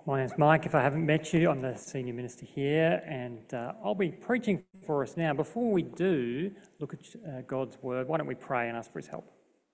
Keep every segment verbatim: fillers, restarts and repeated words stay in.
My name's Mike. If I haven't met you, I'm the senior minister here, and uh, I'll be preaching for us now. Before we do look at uh, God's word, why don't we pray and ask for his help?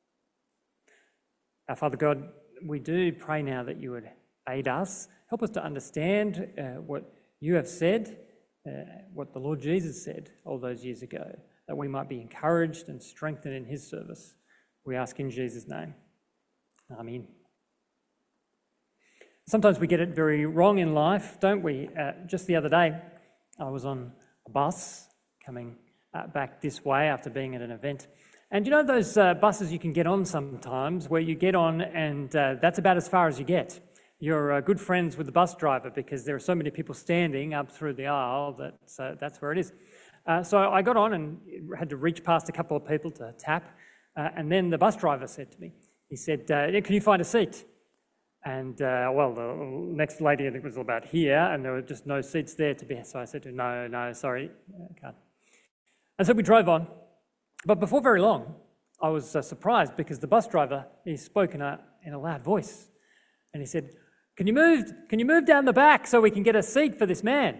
Our Father God, we do pray now that you would aid us, help us to understand uh, what you have said, uh, what the Lord Jesus said all those years ago, that we might be encouraged and strengthened in his service. We ask in Jesus' name. Amen. Sometimes we get it very wrong in life, don't we? Uh, just the other day, I was on a bus coming uh, back this way after being at an event. And you know those uh, buses you can get on sometimes where you get on and uh, that's about as far as you get. You're uh, good friends with the bus driver because there are so many people standing up through the aisle that uh, that's where it is. Uh, so I got on and had to reach past a couple of people to tap. Uh, and then the bus driver said to me, he said, uh, can you find a seat? And, uh, well, the next lady, I think, was about here, and there were just no seats there to be. So I said to her, no, no, sorry, I can't. And so we drove on. But before very long, I was uh, surprised because the bus driver, he spoke in a, in a loud voice. And he said, can you move, can you move down the back so we can get a seat for this man?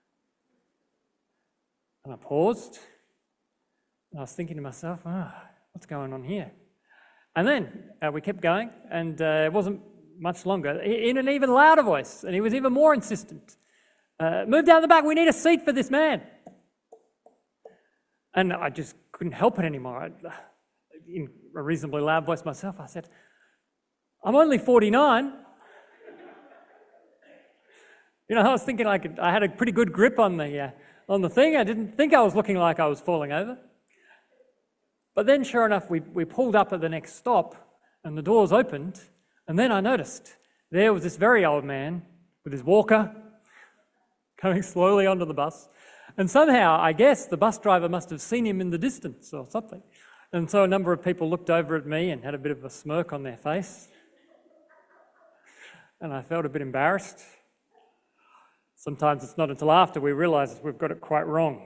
And I paused. And I was thinking to myself, oh, what's going on here? And then uh, we kept going, and uh, it wasn't much longer, in an even louder voice, and he was even more insistent. Uh, move down the back, we need a seat for this man. And I just couldn't help it anymore. I, in a reasonably loud voice myself, I said, I'm only forty-nine. You know, I was thinking I, could, I had a pretty good grip on the, uh, on the thing. I didn't think I was looking like I was falling over. But then, sure enough, we, we pulled up at the next stop, and the doors opened. And then I noticed there was this very old man with his walker coming slowly onto the bus. And somehow, I guess, the bus driver must have seen him in the distance or something. And so a number of people looked over at me and had a bit of a smirk on their face. And I felt a bit embarrassed. Sometimes it's not until after we realise we've got it quite wrong.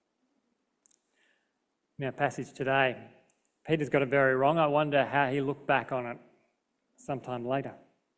In our passage today, Peter's got it very wrong. I wonder how he looked back on it sometime later.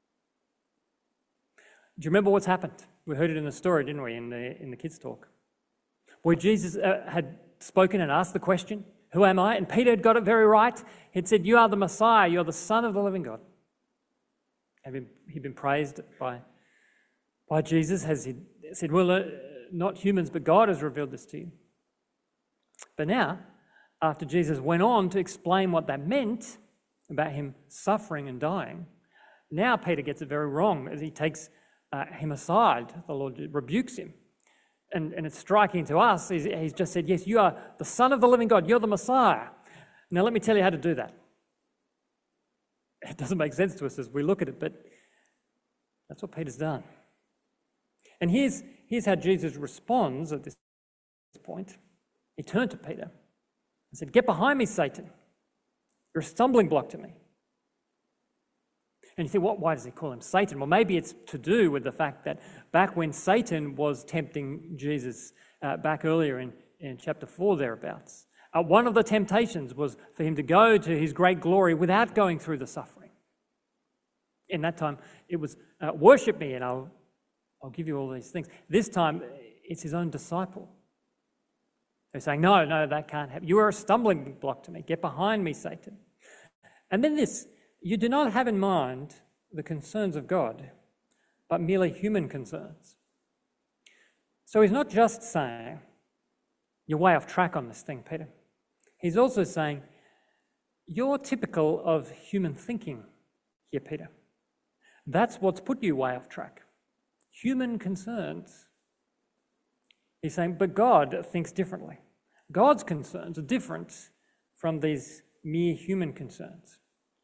Do you remember what's happened? We heard it in the story, didn't we, in the in the kids' talk, where Jesus uh, had spoken and asked the question, who am I? And Peter had got it very right. He'd said, you are the Messiah, you're the Son of the living God. Had been, he'd been praised by, by Jesus as he said, well, uh, not humans, but God has revealed this to you. But now, after Jesus went on to explain what that meant, about him suffering and dying, now Peter gets it very wrong as he takes uh, him aside. The Lord rebukes him. And, and it's striking to us. He's, he's just said, yes, you are the Son of the living God. You're the Messiah. Now let me tell you how to do that. It doesn't make sense to us as we look at it, but that's what Peter's done. And here's, here's how Jesus responds at this point. He turned to Peter and said, get behind me, Satan. You're a stumbling block to me. And you think, what? Why does he call him Satan? Well, maybe it's to do with the fact that back when Satan was tempting Jesus, uh, back earlier in, in chapter four thereabouts, uh, one of the temptations was for him to go to his great glory without going through the suffering. In that time, it was, uh, worship me and I'll, I'll give you all these things. This time, it's his own disciple. They're saying, no, no, that can't happen. You are a stumbling block to me. Get behind me, Satan. And then this, you do not have in mind the concerns of God, but merely human concerns. So he's not just saying, you're way off track on this thing, Peter. He's also saying, you're typical of human thinking here, Peter. That's what's put you way off track. Human concerns. He's saying, but God thinks differently. God's concerns are different from these mere human concerns.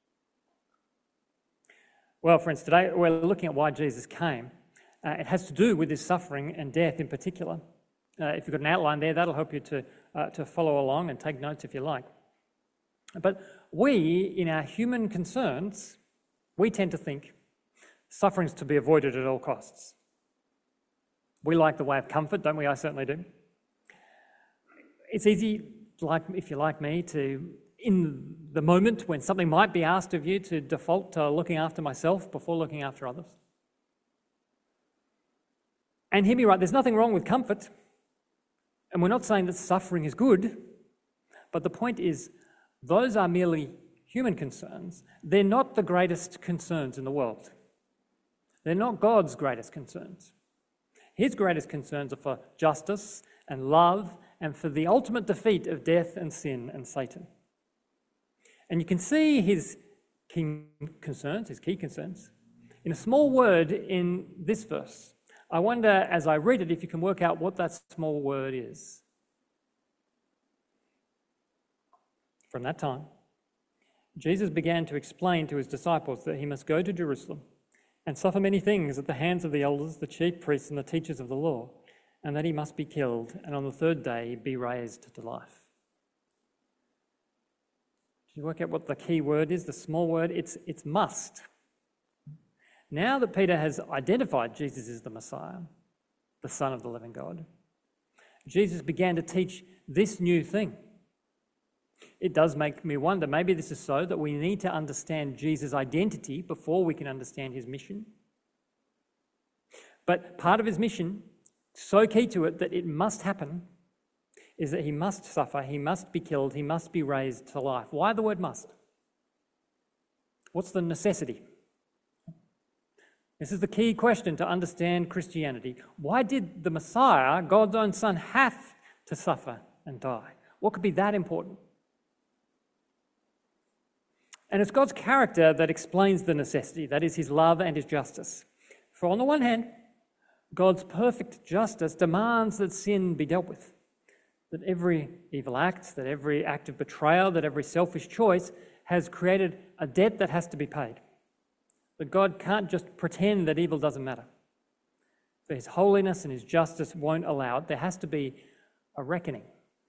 Well, friends, today we're looking at why Jesus came. Uh, it has to do with his suffering and death in particular. Uh, if you've got an outline there, that'll help you to, uh, to follow along and take notes if you like. But we, in our human concerns, we tend to think suffering's to be avoided at all costs. We like the way of comfort, don't we? I certainly do. It's easy, like if you're like me, to, in the moment when something might be asked of you, to default to looking after myself before looking after others. And hear me right, there's nothing wrong with comfort. And we're not saying that suffering is good. But the point is, those are merely human concerns. They're not the greatest concerns in the world. They're not God's greatest concerns. His greatest concerns are for justice and love and for the ultimate defeat of death and sin and Satan. And you can see his key concerns, his key concerns, in a small word in this verse. I wonder, as I read it, if you can work out what that small word is. From that time, Jesus began to explain to his disciples that he must go to Jerusalem and suffer many things at the hands of the elders, the chief priests, and the teachers of the law, and that he must be killed, and on the third day be raised to life. Did you work out what the key word is, the small word? It's, it's must. Now that Peter has identified Jesus as the Messiah, the Son of the living God, Jesus began to teach this new thing. It does make me wonder, maybe this is so that we need to understand Jesus' identity before we can understand his mission. But part of his mission, so key to it that it must happen, is that he must suffer, he must be killed, he must be raised to life. Why the word must? What's the necessity? This is the key question to understand Christianity. Why did the Messiah, God's own Son, have to suffer and die? What could be that important? And it's God's character that explains the necessity, that is his love and his justice. For on the one hand, God's perfect justice demands that sin be dealt with, that every evil act, that every act of betrayal, that every selfish choice has created a debt that has to be paid. That God can't just pretend that evil doesn't matter. For his holiness and his justice won't allow it. There has to be a reckoning.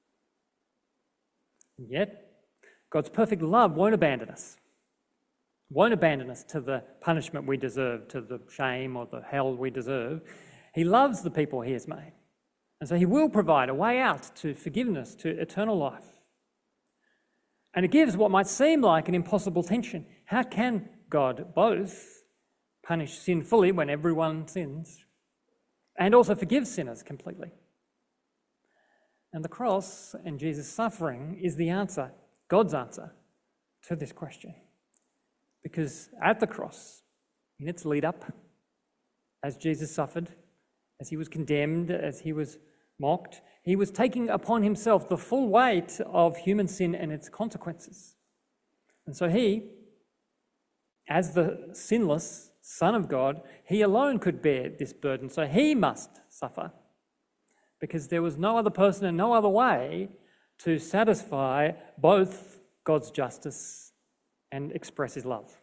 And yet, God's perfect love won't abandon us. Won't abandon us to the punishment we deserve, to the shame or the hell we deserve. He loves the people he has made. And so he will provide a way out to forgiveness, to eternal life. And it gives what might seem like an impossible tension. How can God both punish sin fully when everyone sins and also forgive sinners completely? And the cross and Jesus' suffering is the answer, God's answer to this question. Because at the cross, in its lead up, as Jesus suffered, as he was condemned, as he was mocked, he was taking upon himself the full weight of human sin and its consequences. And so he, as the sinless Son of God, he alone could bear this burden. So he must suffer, because there was no other person and no other way to satisfy both God's justice and express his love.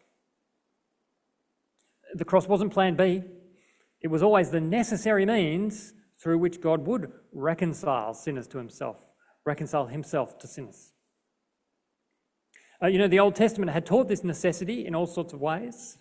The cross wasn't plan B. It was always the necessary means through which God would reconcile sinners to himself, reconcile himself to sinners. Uh, you know, the Old Testament had taught this necessity in all sorts of ways.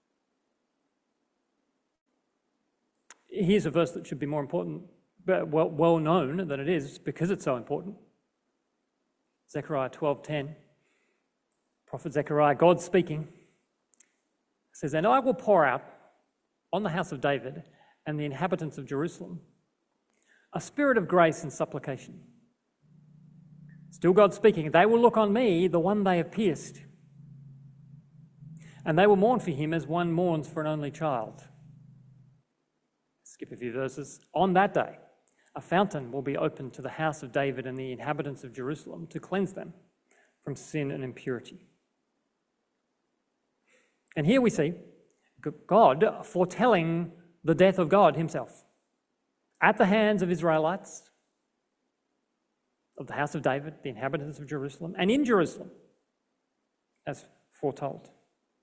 Here's a verse that should be more important, but well, well known than it is because it's so important. Zechariah twelve ten. Prophet Zechariah, God speaking, says, "And I will pour out on the house of David and the inhabitants of Jerusalem a spirit of grace and supplication." Still God speaking, "They will look on me, the one they have pierced, and they will mourn for him as one mourns for an only child." Skip a few verses. "On that day, a fountain will be opened to the house of David and the inhabitants of Jerusalem to cleanse them from sin and impurity." And here we see God foretelling the death of God himself at the hands of Israelites, of the house of David, the inhabitants of Jerusalem, and in Jerusalem, as foretold.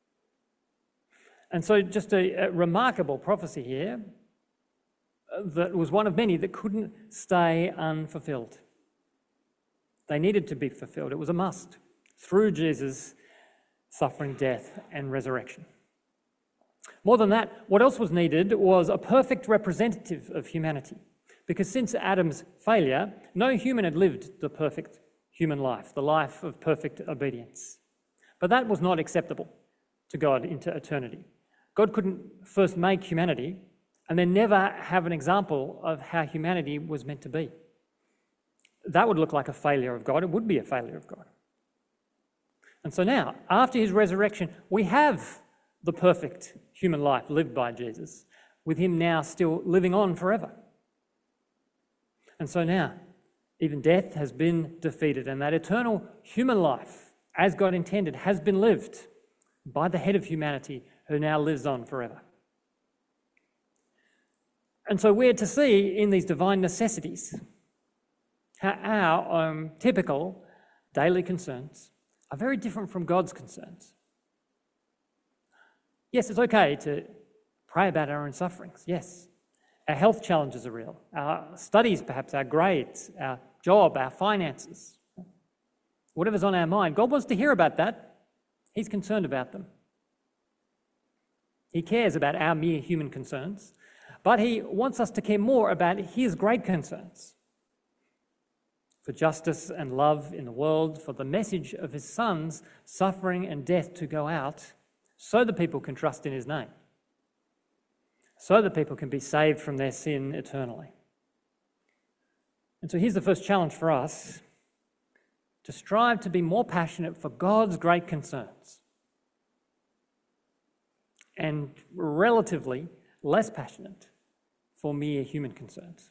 And so just a, a remarkable prophecy here that was one of many that couldn't stay unfulfilled. They needed to be fulfilled. It was a must through Jesus' suffering, death, and resurrection. More than that, what else was needed was a perfect representative of humanity. Because since Adam's failure, no human had lived the perfect human life, the life of perfect obedience. But that was not acceptable to God into eternity. God couldn't first make humanity and then never have an example of how humanity was meant to be. That would look like a failure of God. It would be a failure of God. And so now, after his resurrection, we have the perfect human life lived by Jesus, with him now still living on forever. And so now, even death has been defeated, and that eternal human life, as God intended, has been lived by the head of humanity, who now lives on forever. And so we're to see in these divine necessities how our um, typical daily concerns are very different from God's concerns. Yes, it's okay to pray about our own sufferings. Yes, our health challenges are real. Our studies, perhaps, our grades, our job, our finances, whatever's on our mind. God wants to hear about that. He's concerned about them. He cares about our mere human concerns, but he wants us to care more about his great concerns for justice and love in the world, for the message of his Son's suffering and death to go out so that people can trust in his name, so that people can be saved from their sin eternally. And so here's the first challenge for us: to strive to be more passionate for God's great concerns and relatively less passionate for mere human concerns.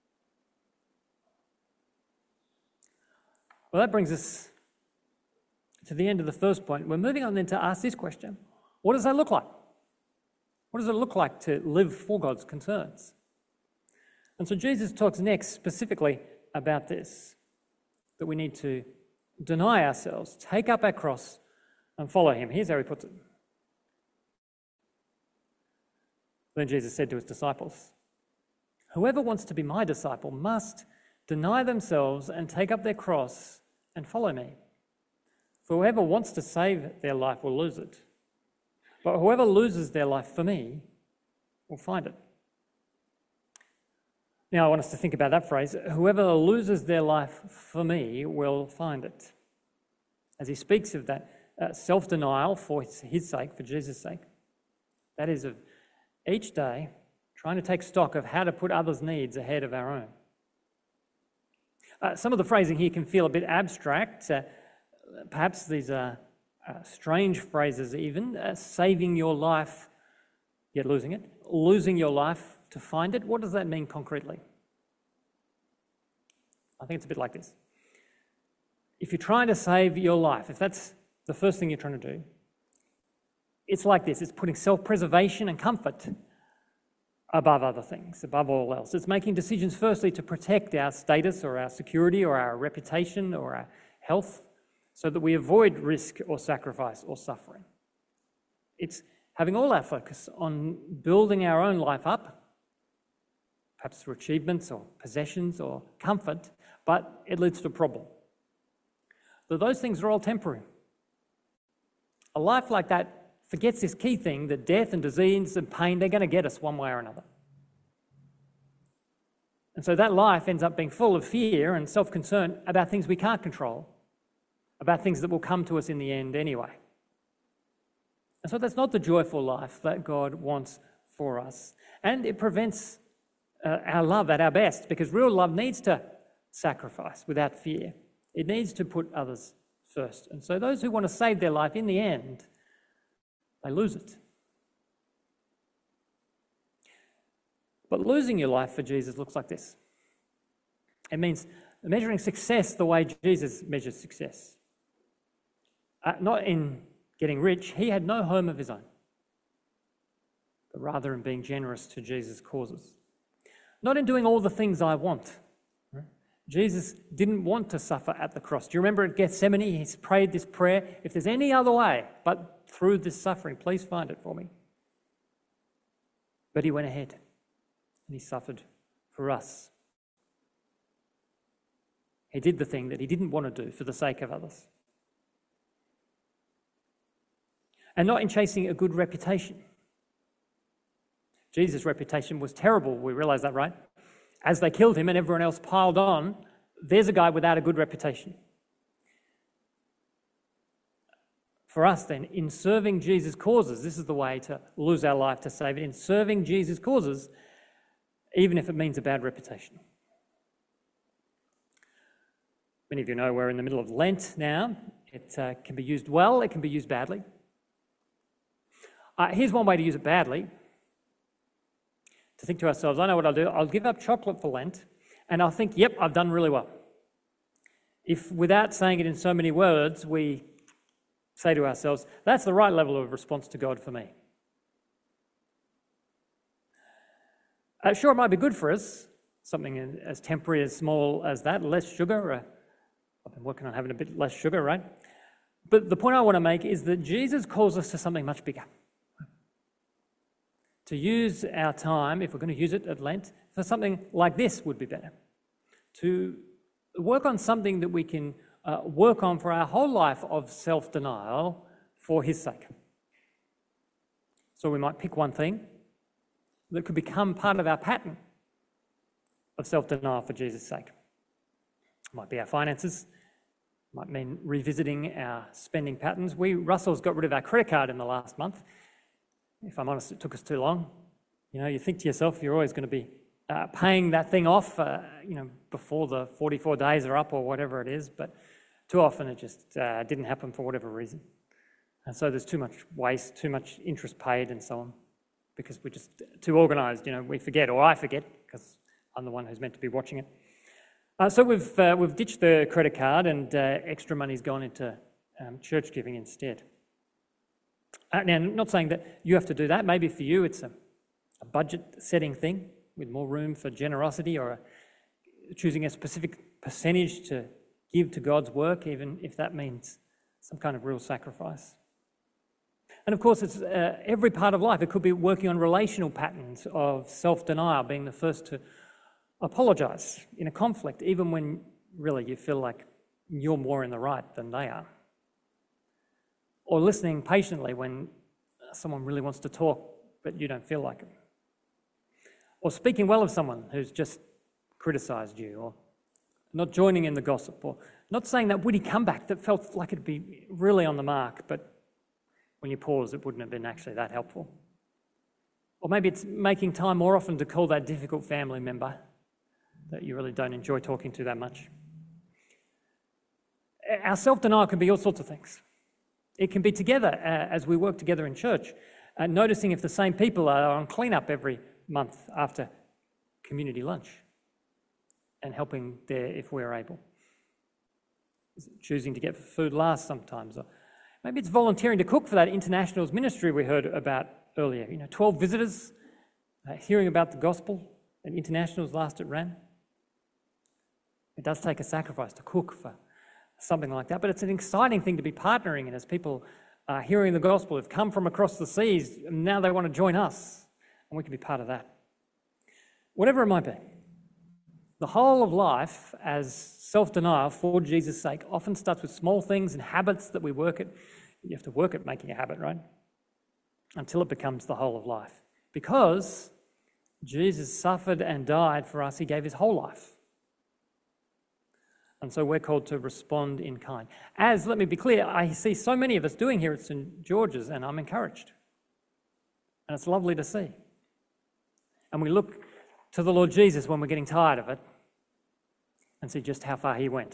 Well, that brings us to the end of the first point. We're moving on then to ask this question: what does that look like? What does it look like to live for God's concerns? And so Jesus talks next specifically about this, that we need to deny ourselves, take up our cross, and follow him. Here's how he puts it. Then Jesus said to his disciples, "Whoever wants to be my disciple must deny themselves and take up their cross and follow me. For whoever wants to save their life will lose it. But whoever loses their life for me will find it." Now, I want us to think about that phrase, whoever loses their life for me will find it. As he speaks of that uh, self-denial for his, his sake, for Jesus' sake, that is of each day trying to take stock of how to put others' needs ahead of our own. Uh, some of the phrasing here can feel a bit abstract. Uh, perhaps these are uh, strange phrases even. Uh, saving your life, yet losing it. Losing your life to find it. What does that mean concretely? I think it's a bit like this. If you're trying to save your life, if that's the first thing you're trying to do, it's like this. It's putting self-preservation and comfort above other things, above all else. It's making decisions firstly to protect our status or our security or our reputation or our health so that we avoid risk or sacrifice or suffering. It's having all our focus on building our own life up, perhaps through achievements or possessions or comfort, but it leads to a problem. But those things are all temporary. A life like that forgets this key thing that death and disease and pain, they're going to get us one way or another. And so that life ends up being full of fear and self-concern about things we can't control, about things that will come to us in the end anyway. And so that's not the joyful life that God wants for us. And it prevents uh, our love at our best, because real love needs to sacrifice without fear. It needs to put others first. And so those who want to save their life, in the end, they lose it. But losing your life for Jesus looks like this. It means measuring success the way Jesus measures success. Uh, not in getting rich. He had no home of his own, but rather in being generous to Jesus' causes. Not in doing all the things I want. Jesus didn't want to suffer at the cross. Do you remember at Gethsemane, he prayed this prayer, if there's any other way but through this suffering, please find it for me. But he went ahead and he suffered for us. He did the thing that he didn't want to do for the sake of others. And not in chasing a good reputation. Jesus' reputation was terrible, we realise that, right? As they killed him and everyone else piled on, there's a guy without a good reputation. for us then, in serving Jesus' causes, this is the way to lose our life to save it, in serving Jesus' causes, even if it means a bad reputation. Many of you know we're in the middle of Lent now. It uh, can be used well, it can be used badly. Uh, here's one way to use it badly. To think to ourselves, I know what I'll do. I'll give up chocolate for Lent, and I'll think, yep, I've done really well. If, without saying it in so many words, we say to ourselves, that's the right level of response to God for me. Uh, sure, it might be good for us, something as temporary, as small as that, less sugar. Uh, I've been working on having a bit less sugar, right? But the point I want to make is that Jesus calls us to something much bigger. To use our time, if we're going to use it at Lent, for something like this would be better. To work on something that we can uh, work on for our whole life of self-denial for his sake. So we might pick one thing that could become part of our pattern of self-denial for Jesus' sake. It might be our finances, it might mean revisiting our spending patterns. We, Russells, got rid of our credit card in the last month. If I'm honest, it took us too long. You know, you think to yourself, you're always going to be uh, paying that thing off, uh, you know, before the forty-four days are up or whatever it is, but too often it just uh, didn't happen for whatever reason. And so there's too much waste, too much interest paid and so on, because we're just too organised, you know, we forget, or I forget, because I'm the one who's meant to be watching it. Uh, so we've uh, we've ditched the credit card, and uh, extra money's gone into um, church giving instead. Uh, now, I'm not saying that you have to do that. Maybe for you it's a, a budget-setting thing with more room for generosity, or a, choosing a specific percentage to give to God's work, even if that means some kind of real sacrifice. And of course, it's uh, every part of life. It could be working on relational patterns of self-denial, being the first to apologise in a conflict, even when really you feel like you're more in the right than they are. Or listening patiently when someone really wants to talk, but you don't feel like it. Or speaking well of someone who's just criticised you, or not joining in the gossip, or not saying that witty comeback that felt like it'd be really on the mark, but when you pause, it wouldn't have been actually that helpful. Or maybe it's making time more often to call that difficult family member that you really don't enjoy talking to that much. Our self-denial can be all sorts of things. It can be together uh, as we work together in church, uh, noticing if the same people are on clean-up every month after community lunch, and helping there if we're able. Choosing to get food last sometimes. Or maybe it's volunteering to cook for that internationals ministry we heard about earlier. You know, twelve visitors, uh, hearing about the gospel at internationals last it ran. It does take a sacrifice to cook for something like that, but it's an exciting thing to be partnering in as people are hearing the gospel, have come from across the seas, and now they want to join us, and we can be part of that. Whatever it might be, the whole of life as self-denial for Jesus' sake often starts with small things and habits that we work at. You have to work at making a habit, right? Until it becomes the whole of life. Because Jesus suffered and died for us, he gave his whole life. And so we're called to respond in kind. As, let me be clear, I see so many of us doing here at St George's, and I'm encouraged. And it's lovely to see. And we look to the Lord Jesus when we're getting tired of it and see just how far he went.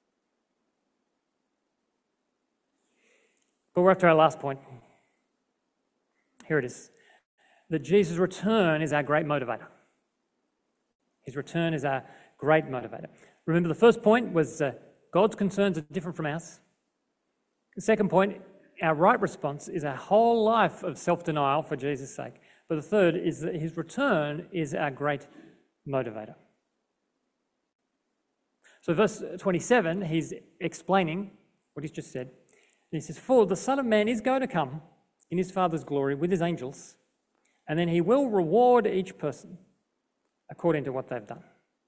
But we're up to our last point. Here it is. That Jesus' return is our great motivator. His return is our great motivator. Remember, the first point was uh, God's concerns are different from ours. The second point, our right response is our whole life of self-denial for Jesus' sake. But the third is that his return is our great motivator. So verse twenty-seven, he's explaining what he's just said. And he says, "For the Son of Man is going to come in his Father's glory with his angels, and then he will reward each person according to what they've done."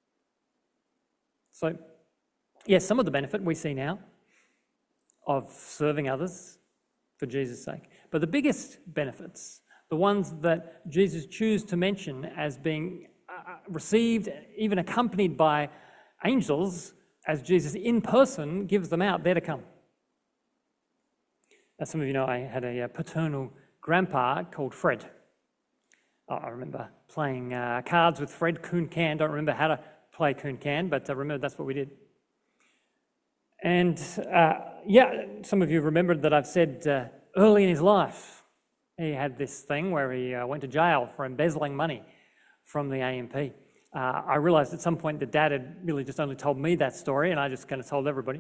So, yes, some of the benefit we see now of serving others for Jesus' sake. But the biggest benefits, the ones that Jesus chooses to mention as being uh, received, even accompanied by angels, as Jesus in person gives them out, they're to come. As some of you know, I had a paternal grandpa called Fred. I remember playing uh, cards with Fred, Coon Can. Don't remember how to play Coon Can, but I remember that's what we did. And uh, yeah, some of you remembered that I've said uh, early in his life, he had this thing where he uh, went to jail for embezzling money from the A M P. Uh, I realised at some point that Dad had really just only told me that story, and I just kind of told everybody.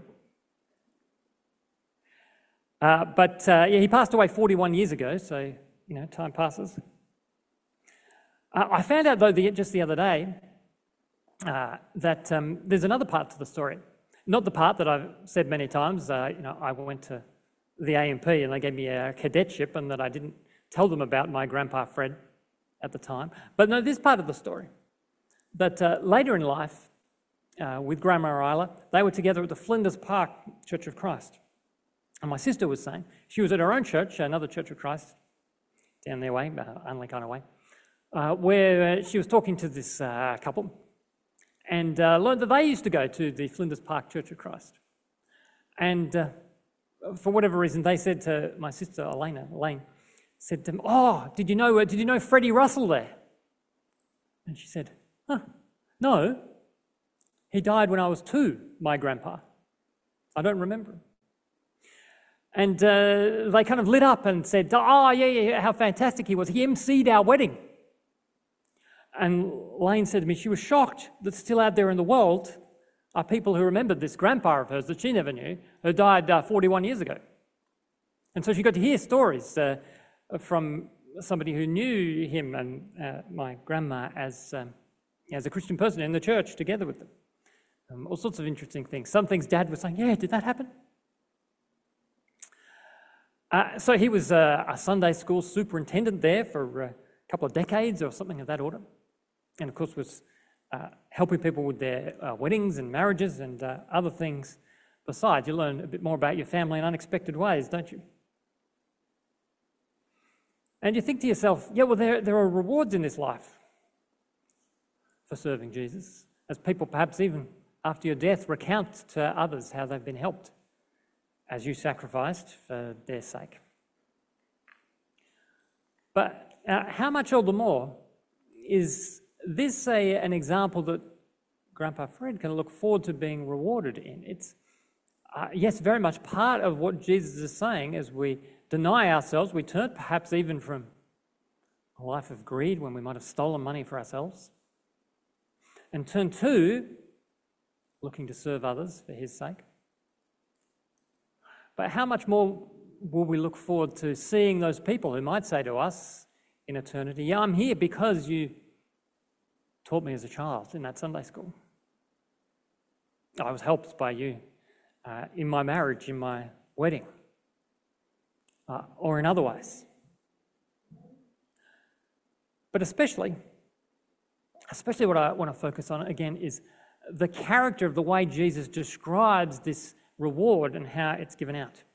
Uh, but uh, yeah, he passed away forty-one years ago, so, you know, time passes. Uh, I found out, though, the, just the other day, uh, that um, there's another part to the story. Not the part that I've said many times. Uh, you know, I went to the A M P and they gave me a cadetship, and that I didn't tell them about my grandpa Fred at the time. But no, this part of the story, that uh, later in life, uh, with Grandma Isla, they were together at the Flinders Park Church of Christ. And my sister was saying, she was at her own church, another Church of Christ, down their way, uh, only kind of way, uh, where uh, she was talking to this uh, couple, and uh, learned that they used to go to the Flinders Park Church of Christ. And uh, for whatever reason, they said to my sister, Elena, Elaine, said to them, oh, did you know, uh, did you know Freddie Russell there? And she said, huh, no, he died when I was two, my grandpa. I don't remember him. And uh, they kind of lit up and said, oh, yeah, yeah, how fantastic he was. He emceed our wedding. And Lane said to me she was shocked that still out there in the world are people who remembered this grandpa of hers that she never knew, who died uh, forty-one years ago. And so she got to hear stories uh, from somebody who knew him and uh, my grandma as, um, as a Christian person in the church together with them. Um, all sorts of interesting things. Some things Dad was saying, yeah, did that happen? Uh, so he was uh, a Sunday school superintendent there for a couple of decades or something of that order. And of course was uh, helping people with their uh, weddings and marriages and uh, other things besides. You learn a bit more about your family in unexpected ways, don't you? And you think to yourself, yeah, well, there, there are rewards in this life for serving Jesus, as people perhaps even after your death recount to others how they've been helped as you sacrificed for their sake. But uh, how much all the more is this a, an example that Grandpa Fred can look forward to being rewarded in? It's, uh, yes, very much part of what Jesus is saying as we deny ourselves, we turn perhaps even from a life of greed when we might have stolen money for ourselves, and turn to looking to serve others for his sake. But how much more will we look forward to seeing those people who might say to us in eternity, yeah, I'm here because you taught me as a child in that Sunday school. I was helped by you uh, in my marriage, in my wedding, uh, or in other ways. But especially, especially what I want to focus on again is the character of the way Jesus describes this reward and how it's given out.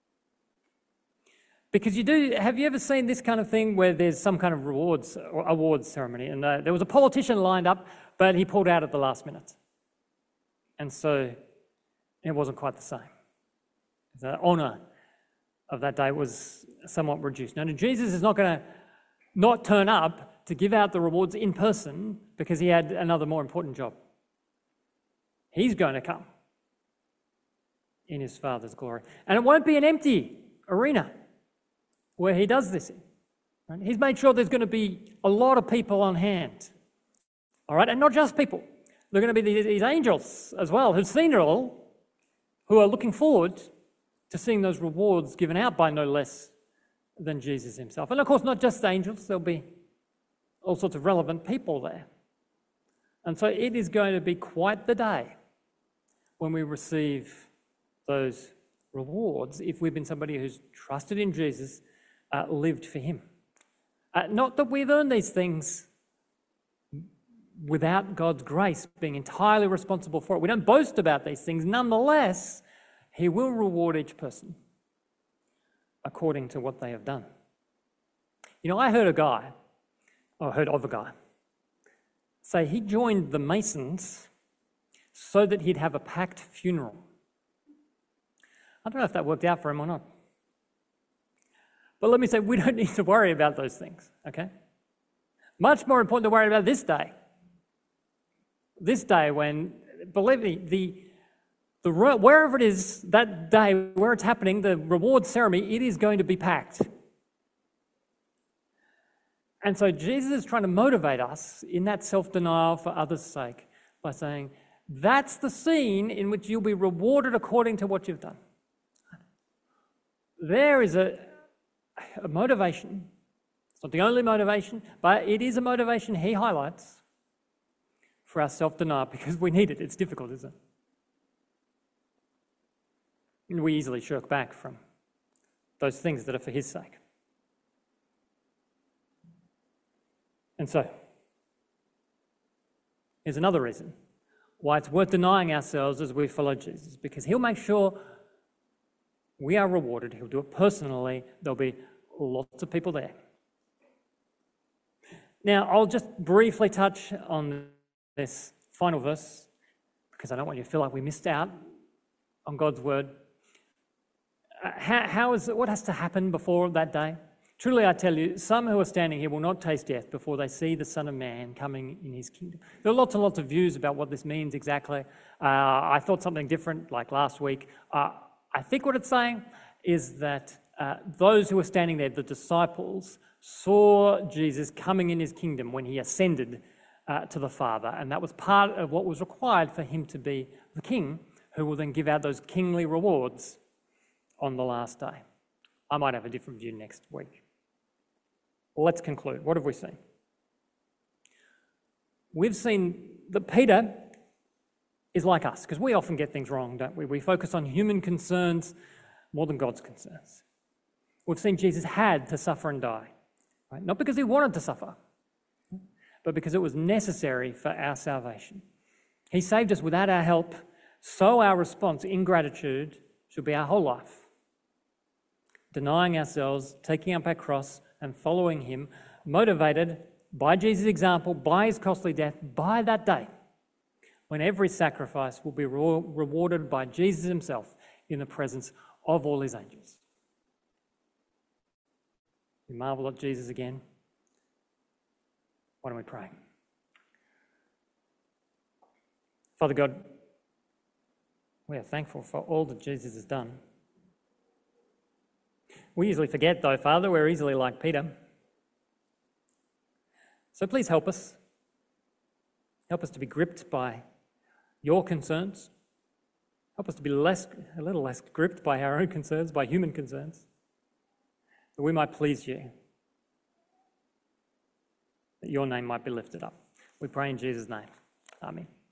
Because you do, have you ever seen this kind of thing where there's some kind of rewards or awards ceremony, and uh, there was a politician lined up, but he pulled out at the last minute. And so it wasn't quite the same. The honour of that day was somewhat reduced. Now, Jesus is not going to not turn up to give out the rewards in person because he had another more important job. He's going to come in his Father's glory. And it won't be an empty arena where he does this in. Right? He's made sure there's going to be a lot of people on hand. All right, and not just people. There are going to be these angels as well who've seen it all, who are looking forward to seeing those rewards given out by no less than Jesus himself. And of course, not just angels, there'll be all sorts of relevant people there. And so it is going to be quite the day when we receive those rewards if we've been somebody who's trusted in Jesus, uh, lived for him. Uh, not that we've earned these things without God's grace, being entirely responsible for it. We don't boast about these things. Nonetheless, he will reward each person according to what they have done. You know, I heard a guy, or heard of a guy, say he joined the Masons so that he'd have a packed funeral. I don't know if that worked out for him or not. But let me say, we don't need to worry about those things, okay? Much more important to worry about this day. This day when, believe me, the, the wherever it is that day, where it's happening, the reward ceremony, it is going to be packed. And so Jesus is trying to motivate us in that self-denial for others' sake by saying, that's the scene in which you'll be rewarded according to what you've done. There is a, a motivation. It's not the only motivation, but it is a motivation he highlights for our self-denial because we need it. It's difficult, isn't it? And we easily shirk back from those things that are for his sake. And so, here's another reason why it's worth denying ourselves as we follow Jesus, because he'll make sure we are rewarded. He'll do it personally. There'll be lots of people there. Now, I'll just briefly touch on this final verse, because I don't want you to feel like we missed out on God's word. Uh, how, how is it, what has to happen before that day? Truly, I tell you, some who are standing here will not taste death before they see the Son of Man coming in his kingdom. There are lots and lots of views about what this means exactly. Uh, I thought something different, like last week. Uh, I think what it's saying is that uh, those who were standing there, the disciples, saw Jesus coming in his kingdom when he ascended uh, to the Father, and that was part of what was required for him to be the king, who will then give out those kingly rewards on the last day. I might have a different view next week. Well, let's conclude. What have we seen? We've seen that Peter is like us, because we often get things wrong, don't we? We focus on human concerns more than God's concerns. We've seen Jesus had to suffer and die, right? Not because he wanted to suffer, but because it was necessary for our salvation. He saved us without our help, so our response in gratitude should be our whole life. Denying ourselves, taking up our cross, and following him, motivated by Jesus' example, by his costly death, by that day, when every sacrifice will be re- rewarded by Jesus himself in the presence of all his angels. We marvel at Jesus again. Why don't we pray? Father God, we are thankful for all that Jesus has done. We usually forget, though, Father, we're easily like Peter. So please help us. Help us to be gripped by your concerns. Help us to be less, a little less gripped by our own concerns, by human concerns, that we might please you, that your name might be lifted up. We pray in Jesus' name. Amen.